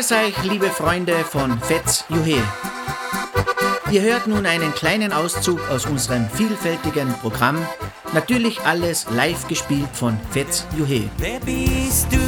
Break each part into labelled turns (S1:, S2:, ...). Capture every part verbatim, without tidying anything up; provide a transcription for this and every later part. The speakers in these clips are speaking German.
S1: Grüß euch, liebe Freunde von Fetz Juhe. Ihr hört nun einen kleinen Auszug aus unserem vielfältigen Programm. Natürlich alles live gespielt von Fetz Juhe.
S2: Wer bist du?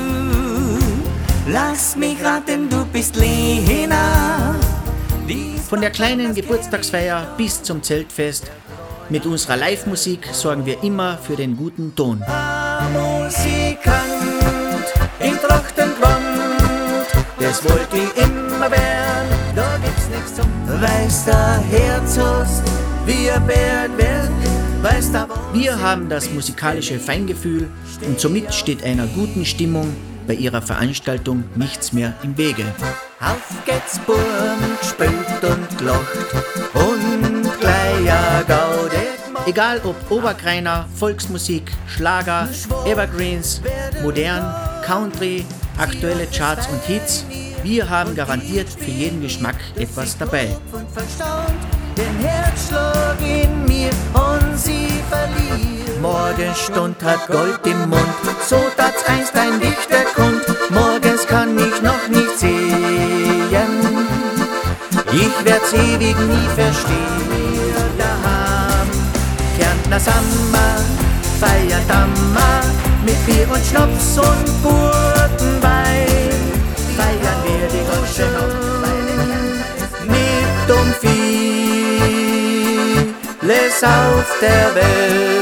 S2: Lass mich raten, du bist Lena.
S1: Von der kleinen Geburtstagsfeier bis zum Zeltfest. Mit unserer Live-Musik sorgen wir immer für den guten Ton.
S2: Musikant in Trachtengewand, das wollte ich immer werden, da gibt's nichts zum. Weiß der Herz hast, wie ein Bär wird, weiß der
S1: Wir haben das musikalische Feingefühl und somit steht einer guten Stimmung bei ihrer Veranstaltung nichts mehr im Wege.
S2: Auf geht's Burm, gespielt und gelacht und gleich a Gaude.
S1: Egal ob Oberkreiner, Volksmusik, Schlager, Evergreens, modern, Country, aktuelle Charts und Hits, wir haben garantiert für jeden Geschmack etwas dabei.
S2: Und verstaunt den Herzschlag in mir und sie verliert. Morgenstund hat Gold im Mund, so tat's einst ein Dichter kund. Morgens kann ich noch nicht sehen, ich werd's ewig nie verstehen. Daheim, Kärntner Sommer, feiert Dammer, mit Bier und Schnaps und guten Wein. Feiern wir die ganze Nacht, mit um vieles auf der Welt.